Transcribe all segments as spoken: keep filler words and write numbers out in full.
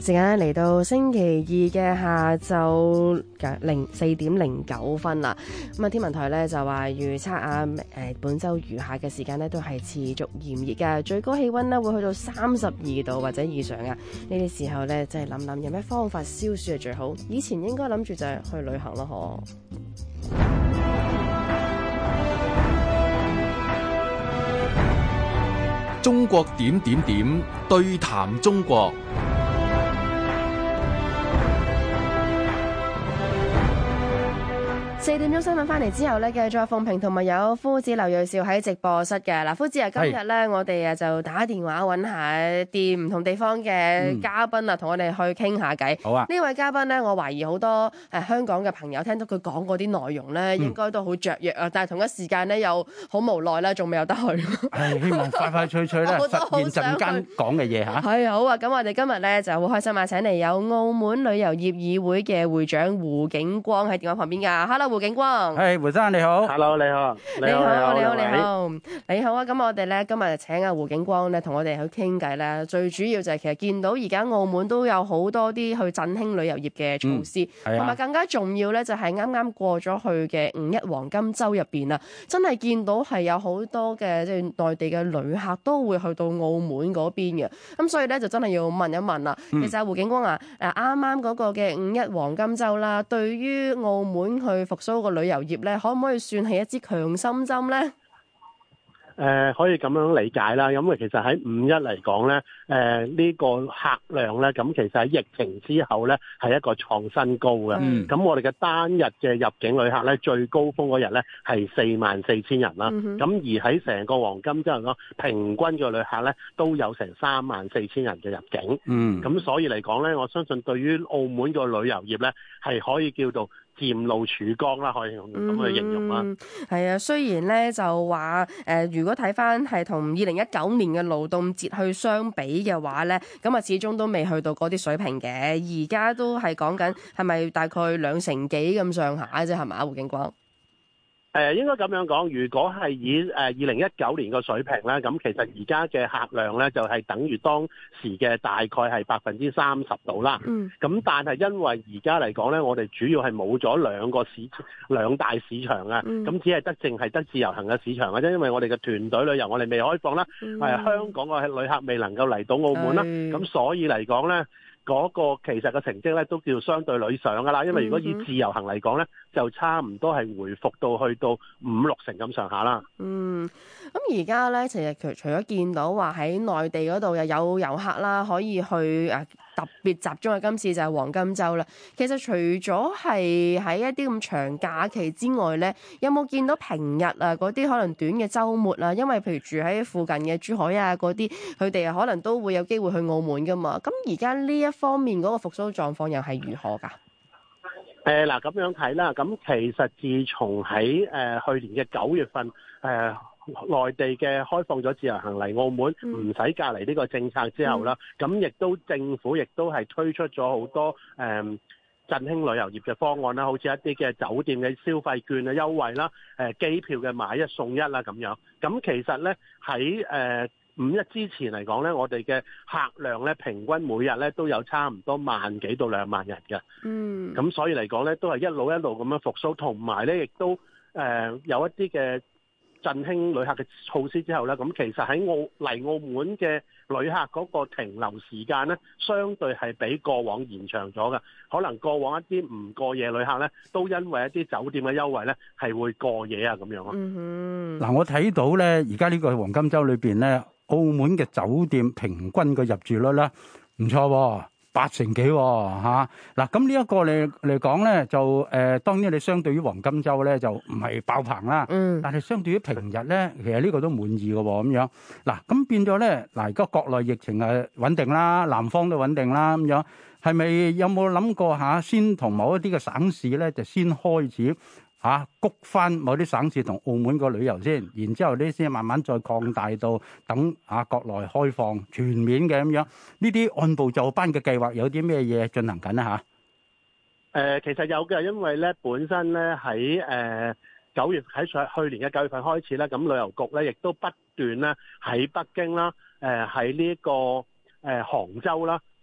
時間嚟到星期二嘅下晝零四點零九分啦。咁啊，天文台咧就話預測啊，誒本週餘下嘅時間咧都係持續炎熱嘅，最高氣溫咧會去到三十二度或者以上啊。呢啲時候咧，真係諗諗有咩方法消暑係最好。以前應該諗住就係去旅行咯， 嗬。中國點點點對談中國。 四點鐘新聞翻嚟之後呢，繼續鳳平同埋有夫子劉銳紹喺直播室嘅。嗱，夫子啊，今日呢，我哋啊就打電話揾下啲唔同地方嘅嘉賓啊，同、嗯、我哋去傾下偈。 好啊！ 呢位嘉賓呢，我懷疑好多誒香港嘅朋友聽到佢講嗰啲內容呢，應該都好雀躍啊、嗯，但係同一時間呢，又好無奈啦，仲未有得去。 係希望快快脆脆咧實現陣間講嘅嘢嚇。係好啊！咁我哋今日呢，就好開心啊，請嚟有澳門旅遊業議會嘅會長胡景光喺電話旁邊㗎。Hello，胡景光， 係胡生你好。 Hello， 你好， 你好，你好，你好，你好，你好啊！咁我哋咧今日請阿胡景光咧同我哋去傾偈咧，最主要就係其實見到而家澳門都有好多啲去振興旅遊業嘅措施，同埋、嗯、更加重要咧就係啱啱過咗去嘅五一黃金週入邊啊，真係見到係有好多嘅即係內地嘅旅客都會去到澳門嗰邊嘅，咁所以咧就真係要問一問啦、嗯。其實阿胡景光啊，誒啱啱嗰個嘅五一黃金週啦，對於澳門去復甦個旅遊業咧，可唔可以算係一支強心針咧？ 誒、呃、可以咁樣理解啦，因為其實喺五一嚟講咧，誒、呃、呢、這個客量咧，咁其實喺疫情之後咧係一個創新高嘅。咁、嗯、我哋嘅單日嘅入境旅客咧，最高峰嗰日咧係四萬四千人啦。咁、嗯、而喺成個黃金週嚟講，平均嘅旅客咧都有成三萬四千人嘅入境。嗯，咁所以嚟講咧，我相信對於澳門個旅遊業咧係可以叫做漸露曙光啦，可以用咁去形容啦。 係、嗯、啊，雖然咧就話誒、呃，如果睇翻係同二零一九年嘅勞動節去相比嘅話咧，咁啊始終都未去到嗰啲水平嘅。而家都係講緊係咪大概兩成幾咁上下啫，係咪胡景光？ 誒、呃、應該咁樣講，如果係以誒二零一九年個水平咧，咁其實而家嘅客量咧就係、是、等於當時嘅大概係百分之三十度啦。嗯。咁但係因為而家嚟講咧，我哋主要係冇咗兩個市兩大市場啊，咁、嗯、只係得淨係得自由行嘅市場嘅啫，因為我哋嘅團隊旅遊我哋未開放啦，係、嗯呃、香港嘅旅客未能夠嚟到澳門啦，咁、嗯、所以嚟講咧。嗰、那個其實個成績咧都叫相對理想噶啦，因為如果以自由行嚟講咧，就差唔多係回復到去到五六成咁上下啦。嗯， 咁而家咧，其實除除咗見到話喺內地嗰度又有遊客啦，可以去誒特別集中嘅今次就係黃金週啦。其實除咗係喺一啲咁長假期之外咧，有冇見到平日啊嗰啲可能短嘅週末啊？因為譬如住喺附近嘅珠海啊嗰啲，佢哋可能都會有機會去澳門噶嘛。咁而家呢一方面嗰個復甦狀況又係如何㗎？ 誒嗱咁樣睇啦，咁其實自從喺誒、呃、去年嘅九月份誒、呃、內地嘅開放咗自由行嚟澳門唔使、嗯、隔離呢個政策之後啦，咁、嗯、亦都政府亦都係推出咗好多誒、呃、振興旅遊業嘅方案啦，好似一啲嘅酒店嘅消費券嘅優惠啦，誒、呃、機票嘅買一送一啦咁樣。咁其實咧喺誒五一之前嚟講咧，我哋嘅客量咧平均每日咧都有差唔多萬幾到兩萬人嘅。嗯。咁所以嚟講咧，都係一路一路咁樣復甦，同埋咧亦都誒、呃、有一啲嘅振興旅客嘅措施之後咧，咁其實喺澳嚟澳門嘅旅客嗰個停留時間咧，相對係比過往延長咗嘅。可能過往一啲唔過夜旅客咧，都因為一啲酒店嘅優惠咧，係會過夜啊咁樣咯。嗯哼。嗱，我睇到咧，而家呢個黃金週裏邊咧，澳門嘅酒店平均嘅入住率咧唔錯喎，八成幾喎嚇。嗱，咁呢一個嚟嚟講咧，就誒、呃、當然你相對於黃金週咧就唔係爆棚啦。嗯。但係相對於平日咧，其實呢個都滿意嘅喎咁樣。嗱，咁變咗咧，嗱而家國內疫情係穩定啦，南方都穩定啦咁樣，係咪有冇諗過嚇先同某一啲嘅省市咧就先開始？嚇，谷翻某啲省市同澳門個旅遊先，然之後呢先慢慢再擴大到等啊國內開放全面嘅咁樣。呢啲按部就班嘅計劃有啲咩嘢進行緊啊嚇？ 誒，其實有嘅，因為咧本身咧喺誒九月喺去年嘅九月份開始咧，咁旅遊局咧亦都不斷咧喺北京啦，誒喺呢一個誒杭州啦，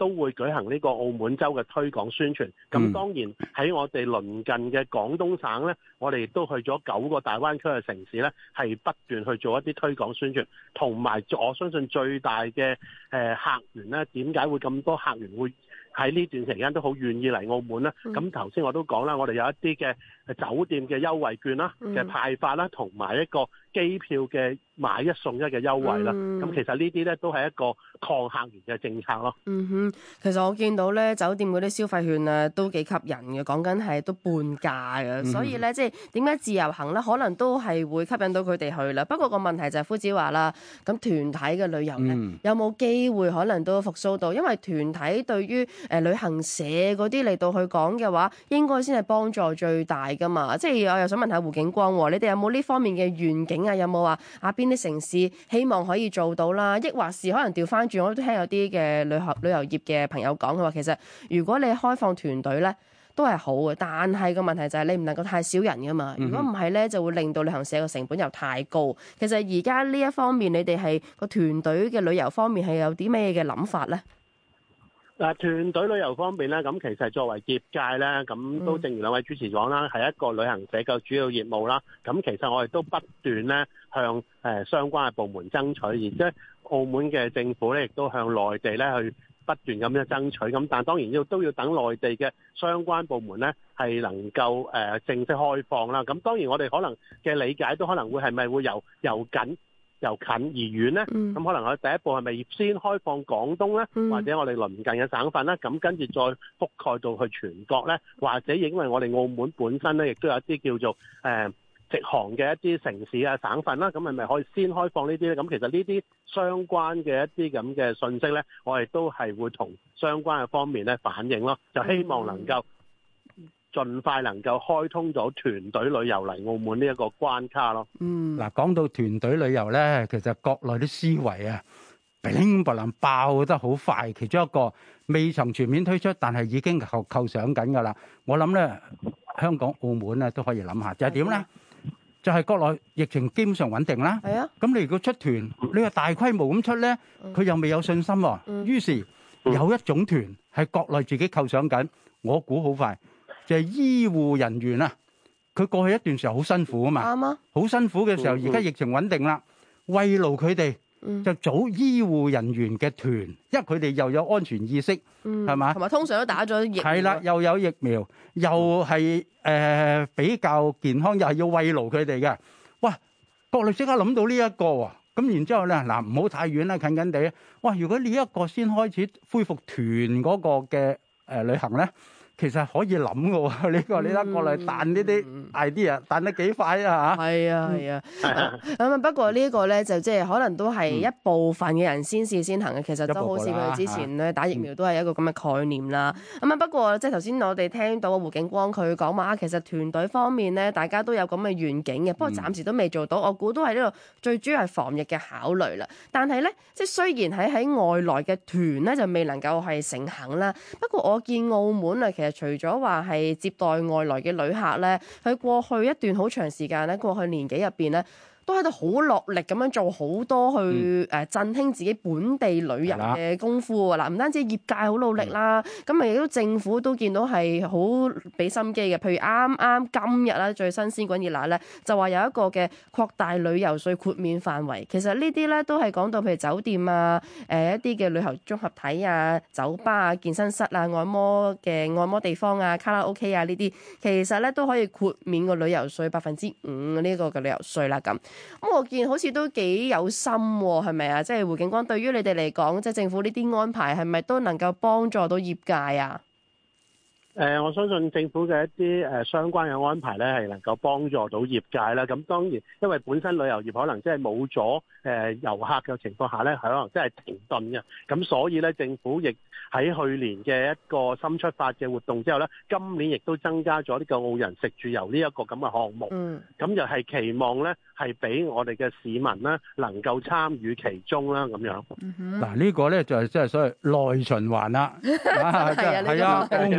都會舉行呢個澳門周嘅推廣宣傳。咁當然喺我哋鄰近嘅廣東省咧，我哋亦都去咗九個大灣區嘅城市咧，係不斷去做一啲推廣宣傳，同埋我相信最大嘅誒客源咧，點解會咁多客源會喺呢段時間都好願意嚟澳門咧？咁頭先我都講啦，我哋有一啲嘅酒店嘅優惠券啦嘅派發啦，同埋一個機票嘅買一送一嘅優惠啦。咁、嗯、其實呢啲咧都係一個抗客源嘅政策咯。 嗯哼，其實我見到咧酒店嗰啲消費券啊都幾吸引嘅，講緊係都半價嘅，嗯、所以咧即係點解自由行咧可能都係會吸引到佢哋去啦。不過個問題就係夫子話啦，咁團體嘅旅遊咧、嗯、有冇機會可能都復甦到？因為團體對於誒、呃、旅行社嗰啲嚟到去講嘅話，應該先係幫助最大噶嘛。即係我又想問下胡景光，你哋有冇呢方面嘅願景啊？有冇話啊邊啲城市希望可以做到啦？抑或是可能調翻轉，我都聽有啲嘅旅遊旅遊業嘅朋友講，佢話其實如果你開放團隊咧都係好嘅，但係個問題就係你唔能夠太少人噶嘛。如果唔係咧，就會令到旅行社嘅成本又太高。其實而家呢一方面，你哋係個團隊嘅旅遊方面係有啲咩嘅諗法咧？ 嗱，團隊旅遊方面咧，咁其實作為業界咧，咁都正如兩位主持講啦，係一個旅行社嘅主要業務啦。咁其實我哋都不斷咧向誒相關嘅部門爭取，而即係澳門嘅政府咧，亦都向內地咧去不斷咁樣爭取。咁但係當然要都要等內地嘅相關部門咧係能夠誒正式開放啦。咁當然我哋可能嘅理解都可能會係咪會由由緊由近而遠咧，咁、嗯、可能我第一步係咪先開放廣東咧，嗯、或者我哋鄰近嘅省份咧，咁跟住再覆蓋到去全國咧，或者因為我哋澳門本身咧，亦都有一啲叫做誒、呃、直航嘅一啲城市啊省份啦，咁係咪可以先開放呢啲咧？咁其實呢啲相關嘅一啲咁嘅信息咧，我哋都係會同相關嘅方面咧反映咯，就希望能夠盡快能夠開通咗團隊旅遊嚟澳門呢一個關卡咯。 嗯，嗱，講到團隊旅遊咧，其實國內啲思維啊，乒乓能爆得好快。其中一個未曾全面推出，但係已經構構想緊㗎啦。我諗咧，香港、澳門咧都可以諗下，就係點咧？就係國內疫情基本上穩定啦。係啊。咁你如果出團，你話大規模咁出咧，佢又未有信心喎。嗯。於是有一種團係國內自己構想緊，我估好快。就係醫護人員啊，佢過去一段時候好辛苦啊嘛，啱啊，好辛苦嘅時候，而家疫情穩定啦，慰勞佢哋就組醫護人員嘅團，因為佢哋又有安全意識，係嘛，同埋通常都打咗疫苗，係啦，又有疫苗，又係誒比較健康，又係要慰勞佢哋嘅。哇，國內即刻諗到呢一個喎，咁然之後咧，嗱唔好太遠啦，近近地，哇！如果呢一個先開始恢復團嗰個嘅誒旅行咧。其實可以諗嘅喎，呢個你睇過嚟彈呢啲 idea 彈得幾快啊嚇！係啊係啊，咁啊不過呢個咧就即係可能都係一部分嘅人先試先行嘅，其實都好似佢哋之前咧打疫苗都係一個咁嘅概念啦。咁啊不過即係頭先我哋聽到胡景光佢講話，其實團隊方面咧大家都有咁嘅願景嘅，不過暫時都未做到。我估都係呢度最主要係防疫嘅考慮啦。但係咧即係雖然喺喺外來嘅團咧就未能夠係成行啦，不過我見澳門啊其實除咗話係接待外來嘅旅客咧，喺過去一段好長時間咧，過去年幾入邊咧，都喺度好落力咁樣做好多去誒振興自己本地旅遊嘅功夫喎。嗱、嗯，唔單止業界好努力啦，咁咪亦都政府都見到係好俾心機嘅。譬如啱啱今日啦，最新鮮滾熱辣咧，就話有一個嘅擴大旅遊稅豁免範圍。其實呢啲咧都係講到譬如酒店啊、誒、呃、一啲嘅旅遊綜合體啊、酒吧啊、健身室啊、按摩嘅按摩地方啊、卡拉 OK 啊呢啲，其實咧都可以豁免個旅遊稅百分之五呢個嘅旅遊稅啦咁。咁我見好似都幾有心喎，係咪啊？即係胡景光，對於你哋嚟講，即係政府呢啲安排係咪都能夠幫助到業界啊？誒、呃，我相信政府嘅一啲誒、呃、相關嘅安排咧，係能夠幫助到業界啦。咁當然，因為本身旅遊業可能即係冇咗誒遊客嘅情況下咧，係可能真係停頓嘅。咁所以咧，政府亦喺去年嘅一個新出發嘅活動之後咧，今年亦都增加咗呢個澳人食住遊呢一個咁嘅項目。嗯。咁就係期望咧，係俾我哋嘅市民咧能夠參與其中啦，咁樣。嗯哼。嗱，呢個咧就係即係所謂內循環啦。係啊，係啊，澳門裏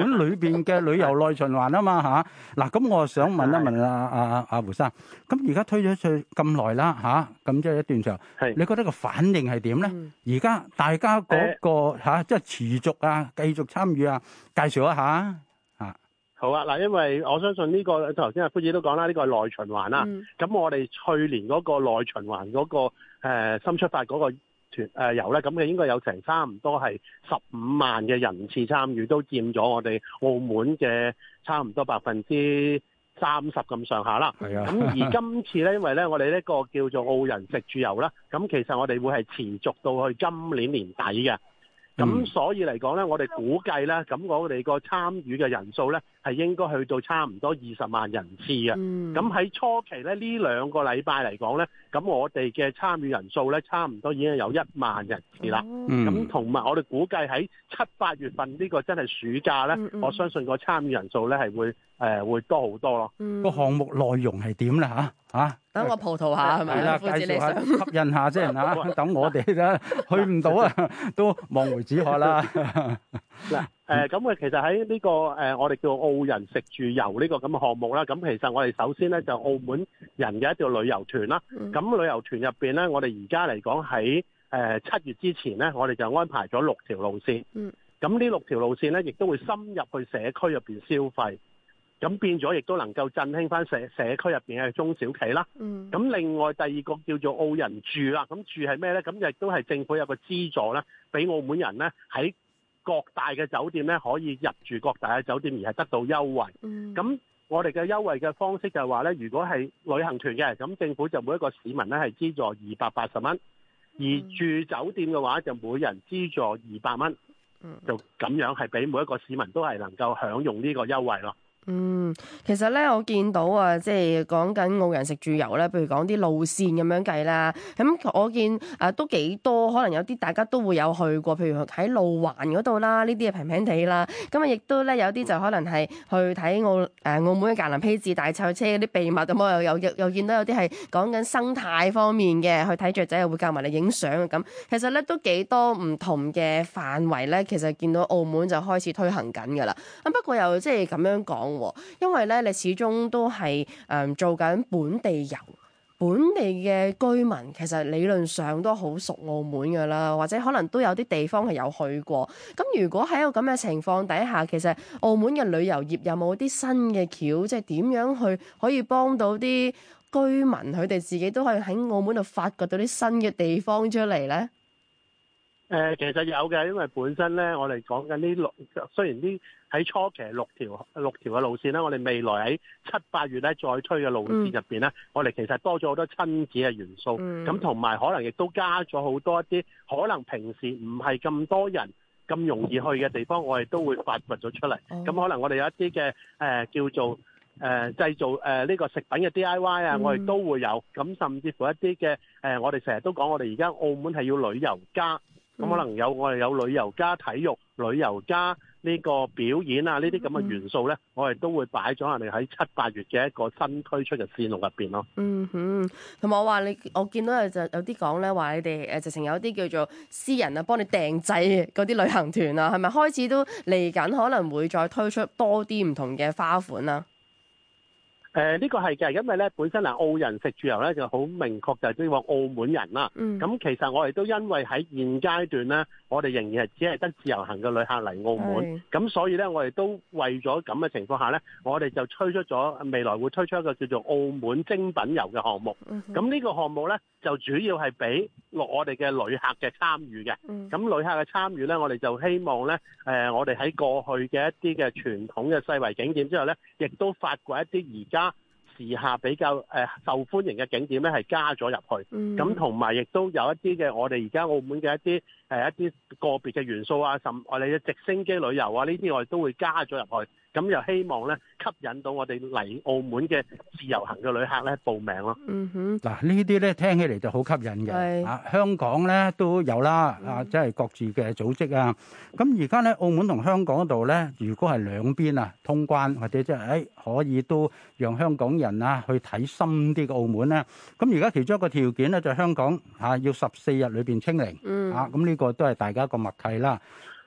邊嘅旅遊內循環啊嘛嚇。嗱，咁我想問一問阿阿阿胡生，咁而家推咗出去咁耐啦嚇，咁即係一段長，你覺得個反應係點咧？而家大家嗰個嚇即係持續啊，繼續參與啊，介紹一下。 好啊，嗱，因為我相信呢、這個頭先阿夫子都講啦，呢、這個係內循環啦。咁、嗯、我哋去年嗰個內循環嗰、那個誒、呃、新出發嗰個團誒遊咧，咁、呃、嘅應該有成差唔多係十五萬嘅人次參與，都佔咗我哋澳門嘅差唔多百分之三十咁上下啦。係啊。咁而今次咧，因為咧我哋呢個叫做澳人食住遊啦，咁其實我哋會係持續到去今年年底嘅。咁、嗯、所以嚟講咧，我哋估計咧，咁我哋個參與嘅人數咧，係應該去到差唔多二十萬人次嘅。咁喺、嗯、初期咧，呢兩個禮拜嚟講咧，咁我哋嘅參與人數咧，差唔多已經有一萬人次啦。咁同埋我哋估計喺七八月份呢個真係暑假咧，嗯嗯、我相信個參與人數咧係會誒、呃、會多好多咯。個、 嗯、項目內容係點咧嚇嚇？等我葡萄下係咪？係啦，介紹下吸引下先嚇。等我哋咧去唔到啊，都望梅止渴啦。 嗱誒，咁啊，其實喺呢、這個誒、呃，我哋叫澳人食住遊呢個咁嘅項目啦。咁其實我哋首先咧就澳門人嘅一條旅遊團啦。咁、嗯、旅遊團入邊咧，我哋而家嚟講喺誒七月之前咧，我哋就安排咗六條路線。嗯。咁呢六條路線咧，亦都會深入去社區入邊消費。咁變咗，亦都能夠振興翻社社區入邊嘅中小企啦。嗯。咁另外第二個叫做澳人住啦。咁住係咩咧？咁亦都係政府有個資助咧，俾澳門人咧喺各大嘅酒店咧可以入住各大嘅酒店，而係得到優惠。嗯。咁我哋嘅優惠嘅方式就係話咧，如果係旅行團嘅，咁政府就每一個市民咧係資助二百八十蚊，而住酒店嘅話就每人資助二百蚊。嗯。就咁樣係俾每一個市民都係能夠享用呢個優惠咯。 嗯，其實咧，我見到啊，即係講緊澳人食住遊咧，譬如講啲路線咁樣計啦。咁我見啊都幾多，可能有啲大家都會有去過，譬如喺路環嗰度啦，呢啲係平平地啦。咁啊，亦都咧有啲就可能係去睇澳誒澳門嘅格蘭披治大賽車嗰啲秘密咁，我又又又見到有啲係講緊生態方面嘅，去睇雀仔又會教埋你影相嘅咁。其實咧都幾多唔同嘅範圍咧，其實見到澳門就開始推行緊㗎啦。咁不過又即係咁樣講。因為咧，你始終都係誒、嗯、做緊本地遊，本地嘅居民其實理論上都好熟澳門噶啦，或者可能都有啲地方係有去過。咁如果喺一個咁嘅情況底下，其實澳門嘅旅遊業有冇啲新嘅橋，即係點樣去可以幫到啲居民佢哋自己都可以喺澳門度發掘到啲新嘅地方出嚟咧？ 誒、呃，其實有嘅，因為本身咧，我哋講緊呢六，雖然呢喺初期六條六條嘅路線咧，我哋未來喺七八月咧再推嘅路線入邊咧，嗯、我哋其實多咗好多親子嘅元素，咁同埋可能亦都加咗好多一啲可能平時唔係咁多人咁容易去嘅地方，我哋都會發掘咗出嚟。咁、嗯、可能我哋有一啲嘅誒叫做誒、呃、製造誒呢、呃這個食品嘅 D I Y 啊，我哋都會有。咁甚至乎一啲嘅誒，我哋成日都講，我哋而家澳門係要旅遊加。咁、嗯、可能有我哋有旅遊加體育、旅遊加呢個表演啊，呢啲咁嘅元素咧，嗯、我哋都會擺咗我哋喺七八月嘅一個新推出嘅線路入邊咯。嗯哼，同埋我話你，我見到有就有啲講咧，話你哋誒直情有啲叫做私人啊，幫你訂製嗰啲旅行團啊，係咪開始都嚟緊可能會再推出多啲唔同嘅花款啊？ 誒呢、呃這個係嘅，因為咧本身嗱澳人食住遊咧就好明確，就係即係話澳門人啦。嗯。咁其實我哋都因為喺現階段咧，我哋仍然係只係得自由行嘅旅客嚟澳門。咁是所以咧，我哋都為咗咁嘅情況下咧，我哋就推出咗未來會推出一個叫做澳門精品遊嘅項目。咁呢、嗯、哼個項目咧就主要係俾落我哋嘅旅客嘅參與嘅。咁、嗯、旅客嘅參與咧，我哋就希望咧，誒、呃、我哋喺過去嘅一啲嘅傳統嘅世遺景點之後咧，亦都發掘一啲而家時下比較誒、呃、受歡迎嘅景點咧，係加咗入去。咁同埋亦都有一啲嘅我哋而家澳門嘅一啲誒、呃、一啲個別嘅元素啊，甚我哋嘅直升機旅遊啊，呢啲我哋都會加咗入去。咁又希望咧吸引到我哋嚟澳門嘅自由行嘅旅客咧報名咯。嗯哼，嗱呢啲咧聽起嚟就好吸引嘅。係啊，香港咧都有啦，啊即係各自嘅組織啊。咁而家咧澳門同香港嗰度咧，如果係兩邊啊通關或者即係誒可以都讓香港人啊去睇深啲嘅澳門咧。咁而家其中一個條件咧就係香港嚇要十四日裏邊清零。嗯。啊，咁呢個都係大家一個默契啦。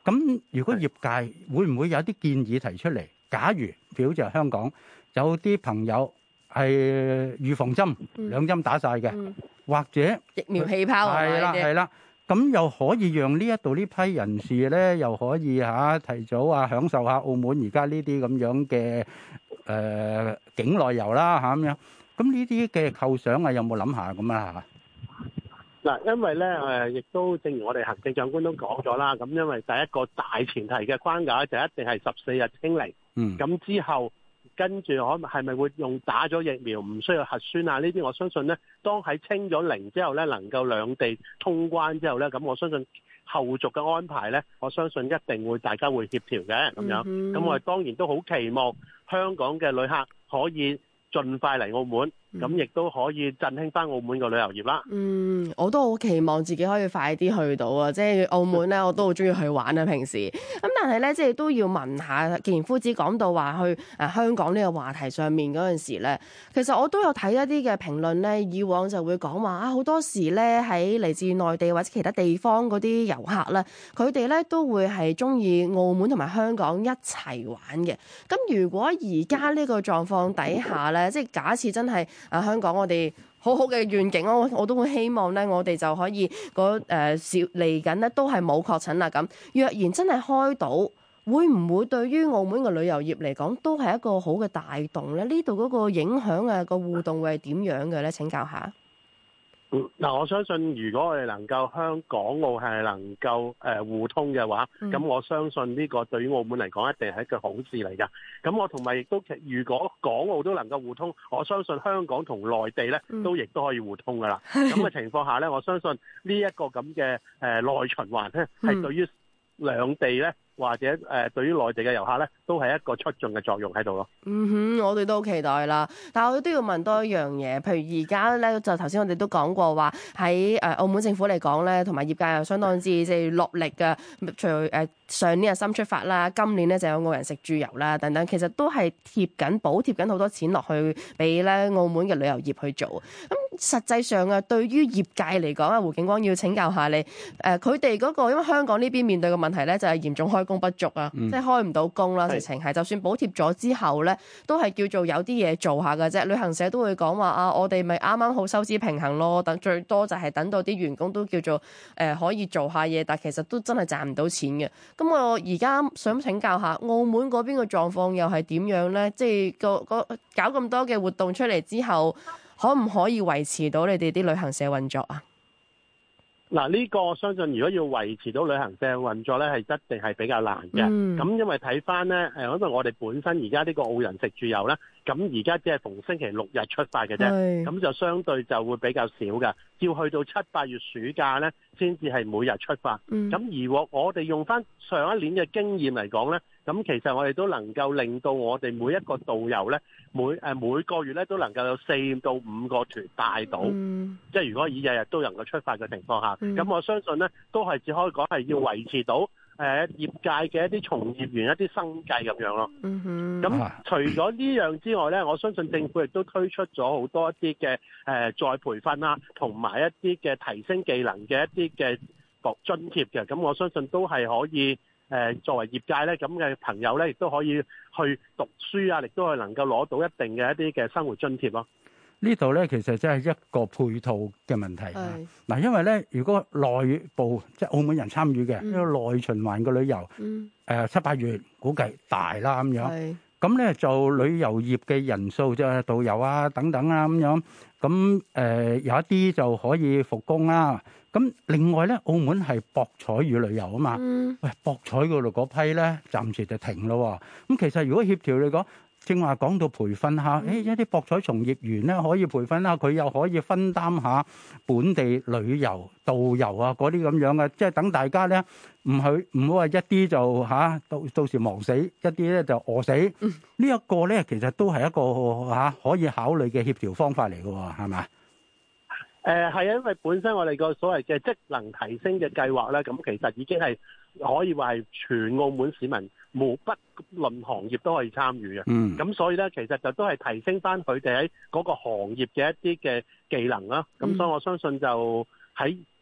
咁如果業界會唔會有啲建議提出嚟？假如譬如好似香港有啲朋友係預防針、嗯、兩針打晒嘅，嗯、或者疫苗氣泡係啦係啦，咁又可以讓呢一度呢批人士咧，又可以嚇、啊、提早啊享受下澳門而家呢啲咁樣嘅誒、呃、境內遊啦嚇咁樣。咁呢啲嘅構想啊，有冇諗下咁啊嚇？ 嗱，因為咧誒，亦都正如我哋行政長官都講咗啦，咁因為第一個大前提嘅框架就一定係十四日清零，嗯，咁之後跟住可係咪會用打咗疫苗唔需要核酸啊？呢啲我相信咧，當喺清咗零之後咧，能夠兩地通關之後咧，咁我相信後續嘅安排咧，我相信一定會大家會協調嘅咁樣。咁、嗯、我哋當然都好期望香港嘅旅客可以盡快嚟澳門，咁亦都可以振興翻澳門個旅遊業啦。 嗯，我都好期望自己可以快啲去到啊！即係澳門咧，我都好中意去玩啊。平時咁，但係咧，即係都要問下。既然夫子講到話去誒香港呢個話題上面嗰陣時咧，其實我都有睇一啲嘅評論咧。以往就會講話啊，好多時咧喺嚟自內地或者其他地方嗰啲遊客咧，佢哋咧都會係中意澳門同埋香港一齊玩嘅。咁如果而家呢個狀況底下咧，即係假設真係啊香港我哋好好嘅願景咯，我都會希望咧，我哋就可以嗰誒少嚟緊咧都係冇確診啦。咁若然真係開到，會唔會對於澳門嘅旅遊業嚟講都係一個好嘅帶動咧？呢度嗰個影響啊，個互動會係點樣嘅咧？請教下。 嗱、嗯，我相信如果我哋能夠香港澳係能夠誒、呃、互通嘅話，咁、嗯、我相信呢個對於澳門嚟講一定係一個好事嚟㗎。咁我同埋亦都，如果港澳都能夠互通，我相信香港同內地咧都亦都可以互通㗎啦。咁嘅、嗯、情況下咧，我相信呢一個咁嘅誒內循環咧，係對於兩地咧，或者誒、呃、對於內地嘅遊客咧，都係一個促進嘅作用喺度咯。 嗯哼，我哋都好期待啦。但係我都要問多一樣嘢，譬如而家咧，就頭先我哋都講過話喺誒澳門政府嚟講咧，同埋業界又相當之即係落力嘅。除誒、呃、上年係深出發啦，今年咧就有澳人食住遊啦等等，其實都係貼緊補貼緊好多錢落去俾咧澳門嘅旅遊業去做。咁實際上啊，對於業界嚟講啊，胡景光要請教下你誒，佢哋嗰個因為香港呢邊面對嘅問題咧，就係嚴重開工不足啊，嗯、即係開唔到工啦，直情係就算補貼咗之後咧，都係叫做有啲嘢做下嘅啫。旅行社都會講話啊，我哋咪啱啱好收支平衡咯，等最多就係等到啲員工都叫做誒、呃、可以做下嘢，但其實都真係賺唔到錢嘅。咁我而家想請教下澳門嗰邊嘅狀況又係點樣咧？即係個個搞咁多嘅活動出嚟之後，可唔可以維持到你哋啲旅行社運作啊？ 嗱，呢個我相信如果要維持到旅行社運作咧，係一定係比較難嘅。咁、嗯、因為睇翻咧，誒，因為我哋本身而家呢個澳人食住遊咧，咁而家只係逢星期六日出發嘅啫，咁是就相對就會比較少㗎。要去到七八月暑假咧，先至係每日出發。咁、嗯、而我我哋用翻上一年嘅經驗嚟講咧，咁其實我哋都能夠令到我哋每一個導遊咧，每誒每個月咧都能夠有四到五個團帶到。嗯、即係如果以日日都能夠出發嘅情況下，咁、嗯、我相信咧都係只可以講係要維持到誒、呃、業界嘅一啲從業員一啲生計咁樣咯。咁、嗯、哼除咗呢樣之外咧，我相信政府亦都推出咗好多一啲嘅誒再培訓啦，同埋一啲嘅提升技能嘅一啲嘅津貼嘅。咁我相信都係可以。誒作為業界咧，咁嘅朋友咧，亦都可以去讀書啊，亦都係能夠攞到一定嘅一啲嘅生活津貼咯。 呢度咧其實真係一個配套嘅問題。嗱是，因為咧，如果內部即係澳門人參與嘅呢個內循環嘅旅遊，誒、嗯呃、七八月估計大啦咁樣。咁咧是就旅遊業嘅人數即係導遊啊等等啊咁樣。咁誒、呃、有一啲就可以復工啦。咁另外咧，澳門係博彩與旅遊啊嘛，嗯、喂，博彩嗰度嗰批咧，暫時就停咯。咁其實如果協調嚟講，正話講到培訓下，誒、嗯、一啲博彩從業員咧可以培訓下，佢又可以分擔下本地旅遊導遊啊嗰啲咁樣嘅，即係等大家咧唔去唔好話一啲就嚇、啊、到到時忙死，一啲咧就餓死。嗯、呢一個咧其實都係一個嚇、啊、可以考慮嘅協調方法嚟嘅喎，係咪？ 誒係啊，因為本身我哋個所謂嘅職能提升嘅計劃咧，咁其實已經係可以話係全澳門市民無不論行業都可以參與嘅。嗯，咁所以咧，其實就都係提升翻佢哋喺嗰個行業嘅一啲嘅技能啦。咁、嗯、所以我相信就喺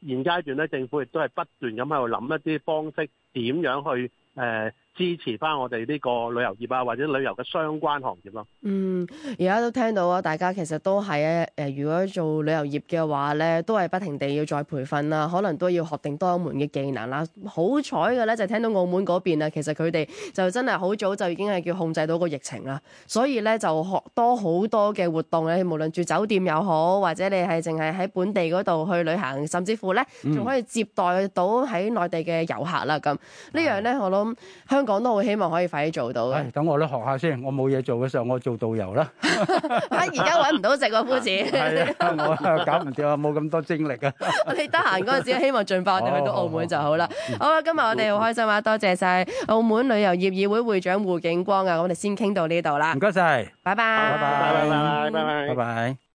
現階段咧，政府亦都係不斷咁喺度諗一啲方式，點樣去誒、呃、支持翻我哋呢個旅遊業啊，或者旅遊嘅相關行業咯。 嗯，而家都聽到啊，大家其實都係誒，如果做旅遊業嘅話咧，都係不停地要再培訓啦，可能都要學定多一門嘅技能啦。好彩嘅咧，就聽到澳門嗰邊啊，其實佢哋就真係好早就已經係叫控制到個疫情啦，所以咧就學多好多嘅活動咧，無論住酒店又好，或者你係淨係喺本地嗰度去旅行，甚至乎咧仲可以接待到喺內地嘅遊客啦。咁呢樣咧，我諗香港都好希望可以快啲做到嘅。 等我都學下先，我冇嘢做嘅時候，我做導遊啦。 啊！而家揾唔到食喎，夫子。 係啊，我搞唔掂啊，冇咁多精力啊。 我哋得閒嗰陣時，希望盡快我哋去到澳門就好啦。好啦，今日我哋好開心啊！多謝晒澳門旅遊業議會會長胡景光啊！我哋先傾到呢度啦。 唔該晒， 拜拜， 拜拜， 拜拜，拜拜，拜拜。 拜拜。